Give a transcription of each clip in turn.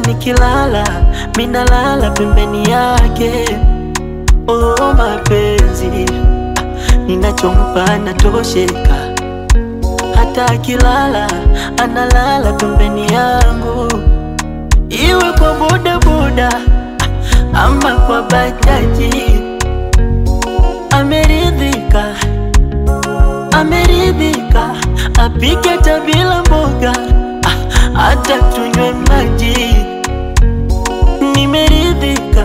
nikilala minalala pembeni yake. Oh mapenzi, ninachompa natosheka. Hata akilala analala pembeni yangu. Iwe kwa boda boda ama kwa bajaji, ameridhika, ameridhika. Apike hata bila mboga, hata tunywe maji. Nimeridhika,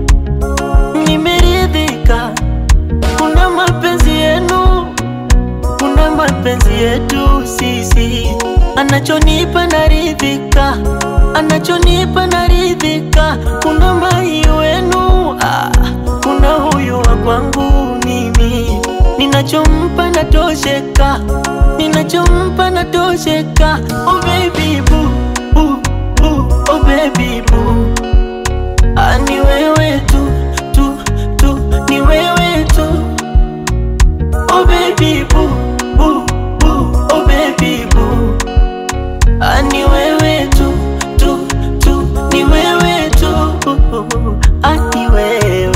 nimeridhika. Kuna mapenzi yenu, kuna mapenzi yetu sisi. Anachonipa naridhika, anachonipa naridhika. Kuna mai wenu, kuna huyu wa kwangu mimi. Ninachompa natosheka, ninachompa natosheka. Oh baby boo, boo, boo, oh baby boo. Ni wewe tu, tu, tu, ni wewe tu. Oh baby boo, boo, boo, oh baby boo. Ni wewe tu, tu, tu, ni wewe tu. Ni wewe.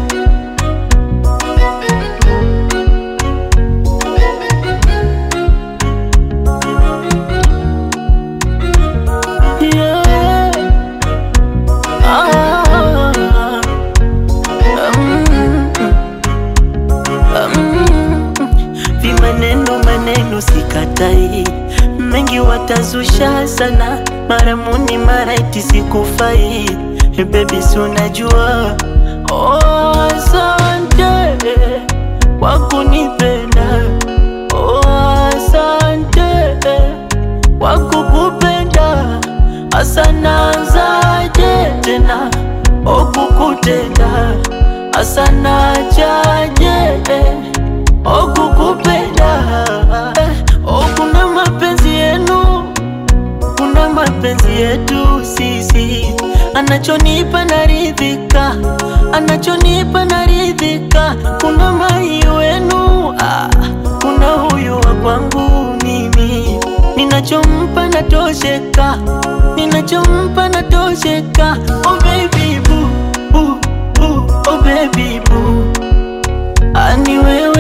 Maneno sikatai, mengi watazusha sana. Mara muni mara iti sikufai. Baby si unajua. Oh asante kwa kunipenda. Oh asante kwa kukupenda. Asana zaje tena o kukutenda. Asana chaje o kukupenda. Kuna mapenzi yenu, kuna mapenzi yetu sisi. Anachonipa naridhika, anachonipa naridhika. Kuna mai wenu, kuna huyu wa kwangu mimi. Ninachompa natosheka, ninachompa natosheka. Oh baby boo, boo, boo, oh baby boo. Ni wewe